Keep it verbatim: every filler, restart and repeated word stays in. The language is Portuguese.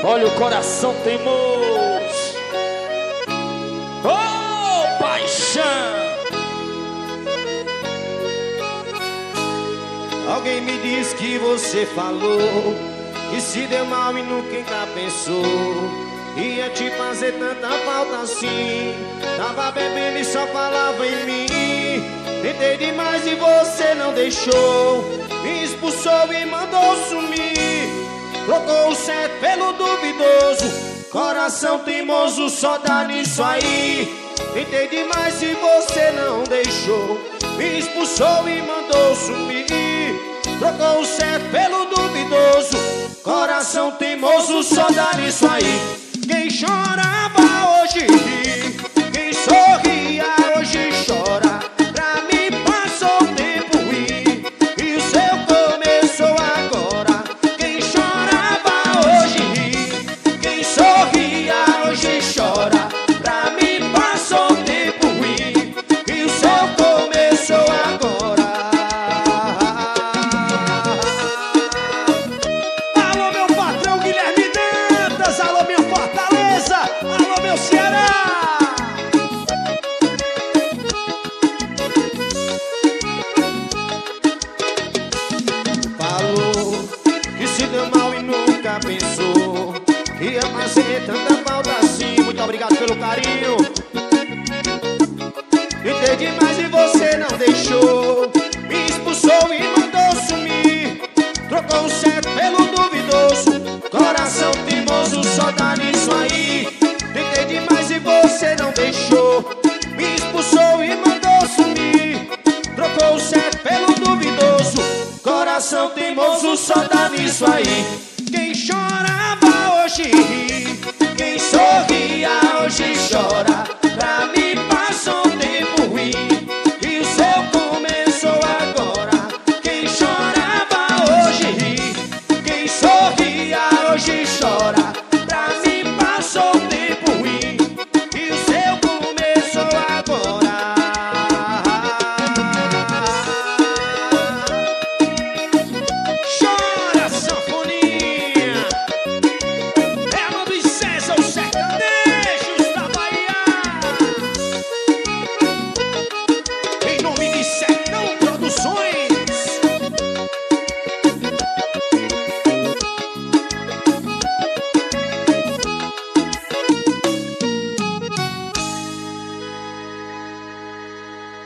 Olha o coração teimoso. Oh, paixão. Alguém me disse que você falou que se deu mal e nunca pensou ia te fazer tanta falta assim. Tava bebendo e só falava em mim. Tentei demais e você não deixou. Me expulsou e mandou sumir. Trocou o certo pelo duvidoso. Coração teimoso só dá nisso aí. Tentei demais e você não deixou. Me expulsou e mandou sumir. Trocou o certo pelo duvidoso. Coração teimoso só dá nisso aí. Quem chorava hoje ri, quem sorria hoje chora. Pra mim passou o tempo ruim e o seu começou agora. Quem chorava hoje ri, quem sorria hoje chora. Pra mim passou o tempo ruim e o seu começou agora. Alô meu patrão Guilherme Dantas, alô meu Fortaleza, alô meu Ceará. Falou que se deu mal e nunca pensou que ia fazer tanta falta assim. Muito obrigado pelo carinho. Tentei demais e você não deixou. Me expulsou e mandou sumir. Trocou o certo pelo duvidoso. Coração teimoso só dá nisso aí. Tentei demais e você não deixou. Me expulsou e mandou sumir. Trocou o certo pelo duvidoso. Coração teimoso só dá nisso aí. Quem chorava hoje ri, quem sorria hoje chora.